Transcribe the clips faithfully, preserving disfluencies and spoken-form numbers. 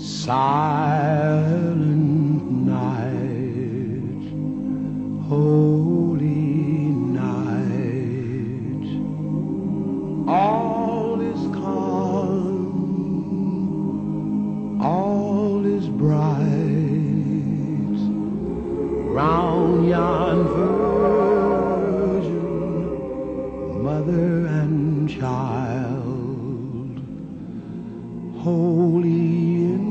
Silent night, holy night, all is calm, all is bright, round yon virgin, mother and child, holy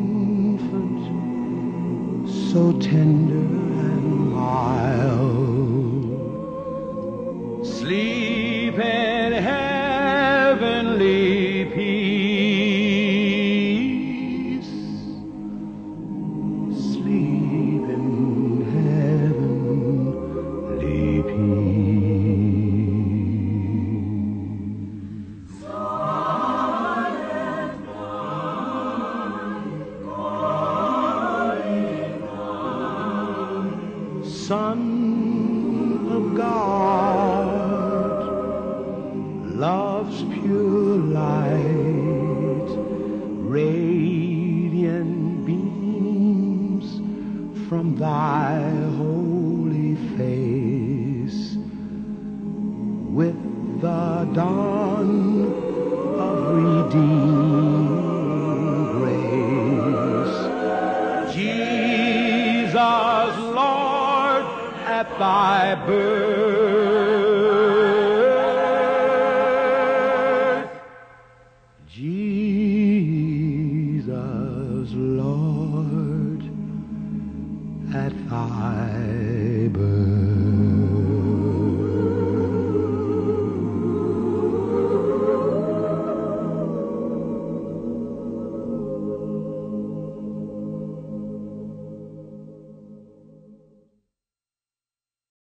so tender and mild, sleep in heavenly peace, sleep in heavenly peace. Silent night, Son of God, love's pure light, radiant beams from thy holy face. With the dawn of redeeming grace, Jesus, Lord, at thy birth, Jesus, Lord, at thy birth.